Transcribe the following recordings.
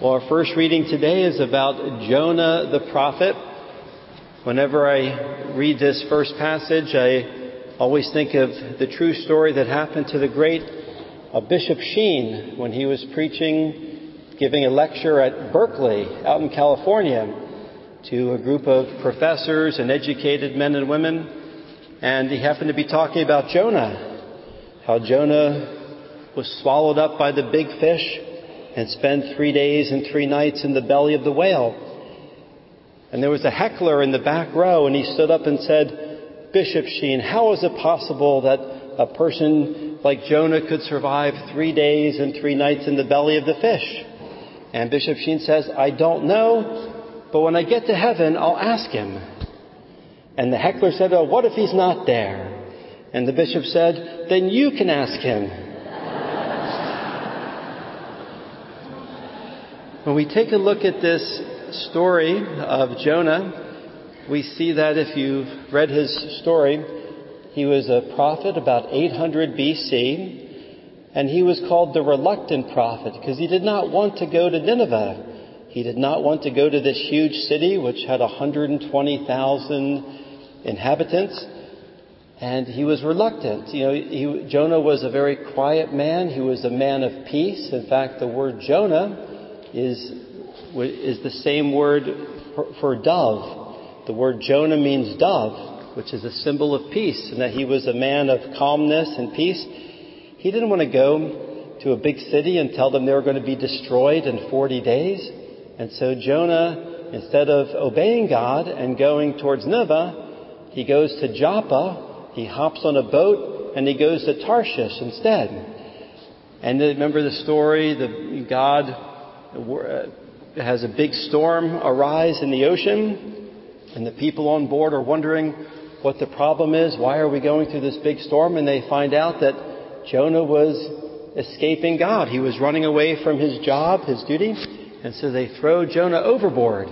Well, our first reading today is about Jonah the prophet. Whenever I read this first passage, I always think of the true story that happened to the great Bishop Sheen when he was giving a lecture at Berkeley out in California to a group of professors and educated men and women. And he happened to be talking about Jonah, how Jonah was swallowed up by the big fish and spent 3 days and 3 nights in the belly of the whale. And there was a heckler in the back row, and he stood up and said, "Bishop Sheen, how is it possible that a person like Jonah could survive 3 days and 3 nights in the belly of the fish?" And Bishop Sheen says, "I don't know, but when I get to heaven, I'll ask him." And the heckler said, "Oh, what if he's not there?" And the bishop said, "Then you can ask him." When we take a look at this story of Jonah, we see that if you've read his story, he was a prophet about 800 BC, and he was called the reluctant prophet because he did not want to go to Nineveh. He did not want to go to this huge city which had 120,000 inhabitants, and he was reluctant. Jonah was a very quiet man. He was a man of peace. In fact, the word Jonah is the same word for dove. The word Jonah means dove, which is a symbol of peace, and that he was a man of calmness and peace. He didn't want to go to a big city and tell them they were going to be destroyed in 40 days. And so Jonah, instead of obeying God and going towards Nineveh, he goes to Joppa, he hops on a boat, and he goes to Tarshish instead. And remember the story, God has a big storm arise in the ocean, and the people on board are wondering what the problem is. Why are we going through this big storm? And they find out that Jonah was escaping God. He was running away from his job, his duty, and so they throw Jonah overboard.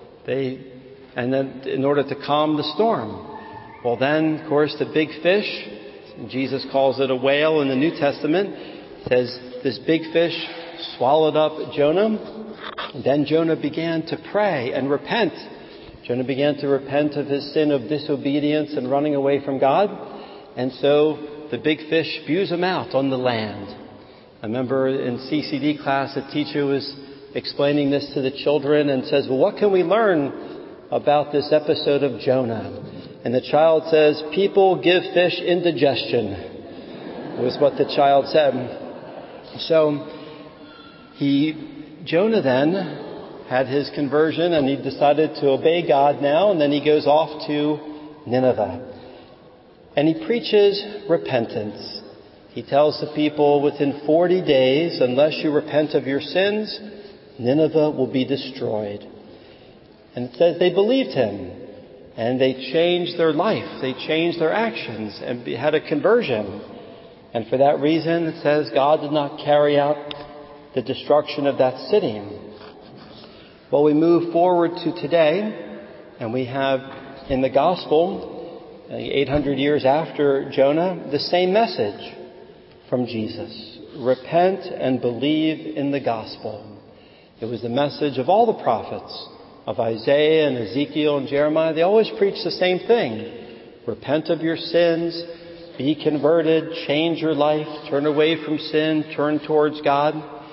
And then in order to calm the storm. Well, then, of course, the big fish, Jesus calls it a whale in the New Testament, says this big fish swallowed up Jonah. And then Jonah began to pray and repent. Jonah began to repent of his sin of disobedience and running away from God. And so the big fish spews him out on the land. I remember in CCD class, a teacher was explaining this to the children and says, "Well, what can we learn about this episode of Jonah?" And the child says, "People give fish indigestion," was what the child said. So Jonah then had his conversion, and he decided to obey God now, and then he goes off to Nineveh. And he preaches repentance. He tells the people within 40 days, unless you repent of your sins, Nineveh will be destroyed. And it says they believed him, and they changed their life, they changed their actions, and had a conversion. And for that reason, it says God did not carry out the destruction of that city. Well, we move forward to today, and we have in the Gospel, 800 years after Jonah, the same message from Jesus. Repent and believe in the Gospel. It was the message of all the prophets, of Isaiah and Ezekiel and Jeremiah. They always preach the same thing. Repent of your sins, be converted, change your life, turn away from sin, turn towards God.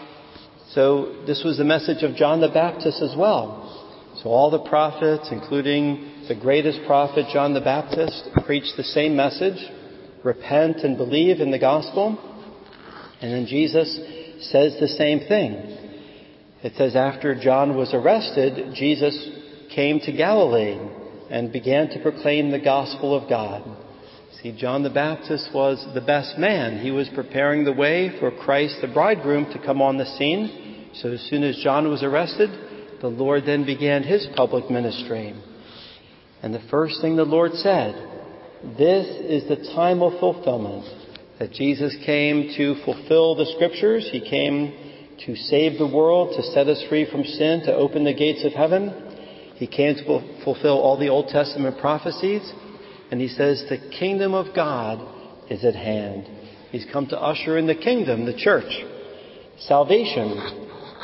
So this was the message of John the Baptist as well. So all the prophets, including the greatest prophet, John the Baptist, preached the same message. Repent and believe in the gospel. And then Jesus says the same thing. It says after John was arrested, Jesus came to Galilee and began to proclaim the gospel of God. See, John the Baptist was the best man. He was preparing the way for Christ, the bridegroom, to come on the scene. So as soon as John was arrested, the Lord then began his public ministry. And the first thing the Lord said, this is the time of fulfillment, that Jesus came to fulfill the scriptures. He came to save the world, to set us free from sin, to open the gates of heaven. He came to fulfill all the Old Testament prophecies. And he says the kingdom of God is at hand. He's come to usher in the kingdom, the church. Salvation.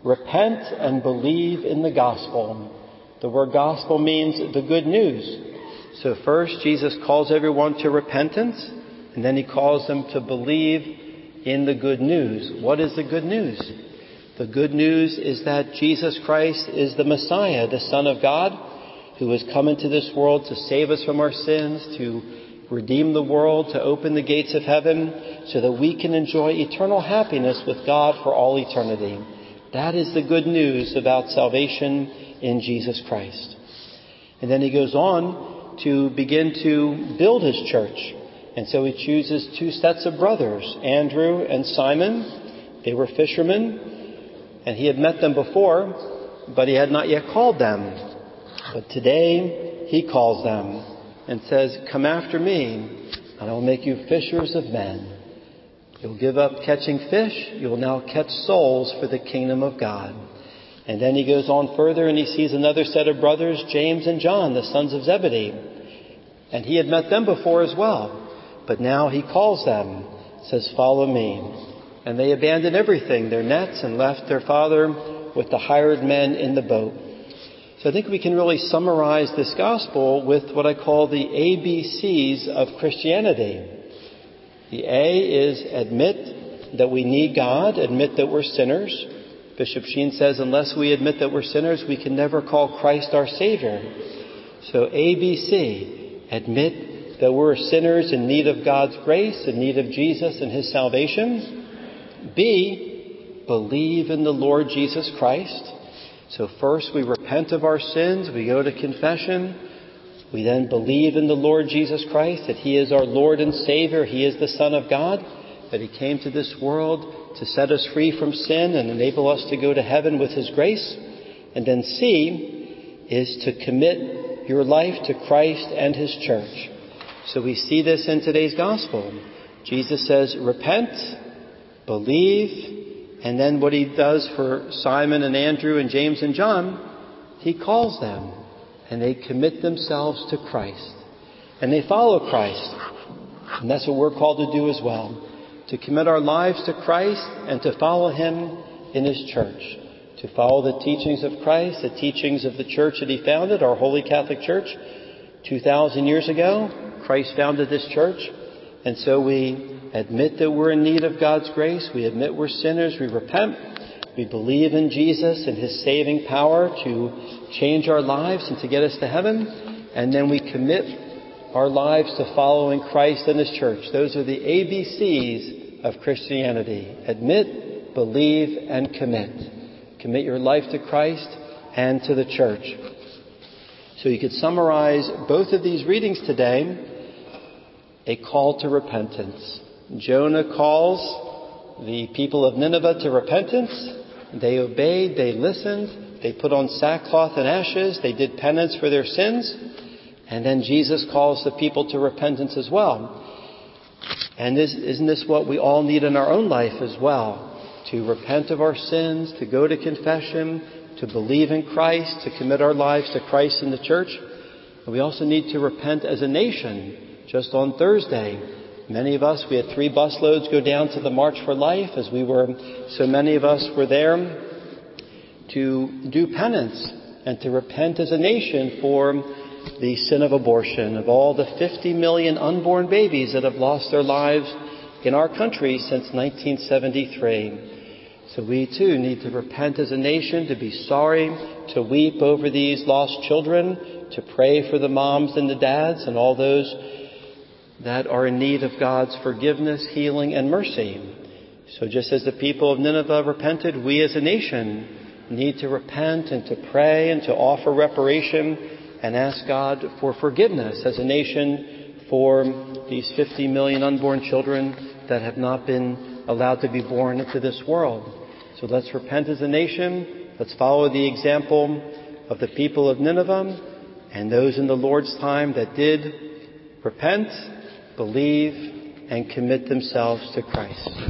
repent and believe in the gospel. The word gospel means the good news. So first, Jesus calls everyone to repentance, and then he calls them to believe in the good news. What is the good news? The good news is that Jesus Christ is the Messiah, the Son of God, who has come into this world to save us from our sins, to redeem the world, to open the gates of heaven, so that we can enjoy eternal happiness with God for all eternity. That is the good news about salvation in Jesus Christ. And then he goes on to begin to build his church. And so he chooses two sets of brothers, Andrew and Simon. They were fishermen, and he had met them before, but he had not yet called them. But today he calls them and says, "Come after me, and I will make you fishers of men." You'll give up catching fish, you will now catch souls for the kingdom of God. And then he goes on further and he sees another set of brothers, James and John, the sons of Zebedee. And he had met them before as well. But now he calls them, says, "Follow me." And they abandoned everything, their nets, and left their father with the hired men in the boat. So I think we can really summarize this gospel with what I call the ABCs of Christianity. The A is admit that we need God, admit that we're sinners. Bishop Sheen says unless we admit that we're sinners, we can never call Christ our Savior. So ABC, admit that we're sinners in need of God's grace, in need of Jesus and his salvation. B, believe in the Lord Jesus Christ. So first we repent of our sins, we go to confession. We then believe in the Lord Jesus Christ, that he is our Lord and Savior. He is the Son of God, that he came to this world to set us free from sin and enable us to go to heaven with his grace. And then C is to commit your life to Christ and his church. So we see this in today's gospel. Jesus says, repent, believe, and then what he does for Simon and Andrew and James and John, he calls them. And they commit themselves to Christ. And they follow Christ. And that's what we're called to do as well. To commit our lives to Christ and to follow him in his church. To follow the teachings of Christ, the teachings of the church that he founded, our Holy Catholic Church. 2,000 years ago, Christ founded this church. And so we admit that we're in need of God's grace. We admit we're sinners. We repent. We believe in Jesus and his saving power to change our lives and to get us to heaven. And then we commit our lives to following Christ and his church. Those are the ABCs of Christianity. Admit, believe, and commit. Commit your life to Christ and to the church. So you could summarize both of these readings today, a call to repentance. Jonah calls the people of Nineveh to repentance. They obeyed, they listened, they put on sackcloth and ashes, they did penance for their sins, and then Jesus calls the people to repentance as well. And isn't this what we all need in our own life as well? To repent of our sins, to go to confession, to believe in Christ, to commit our lives to Christ and the church. And we also need to repent as a nation. Just on Thursday, many of us, we had 3 busloads go down to the March for Life, as so many of us were there to do penance and to repent as a nation for the sin of abortion, of all the 50 million unborn babies that have lost their lives in our country since 1973. So we too need to repent as a nation, to be sorry, to weep over these lost children, to pray for the moms and the dads and all those that are in need of God's forgiveness, healing, and mercy. So just as the people of Nineveh repented, we as a nation need to repent and to pray and to offer reparation and ask God for forgiveness as a nation for these 50 million unborn children that have not been allowed to be born into this world. So let's repent as a nation. Let's follow the example of the people of Nineveh and those in the Lord's time that did repent, believe, and commit themselves to Christ.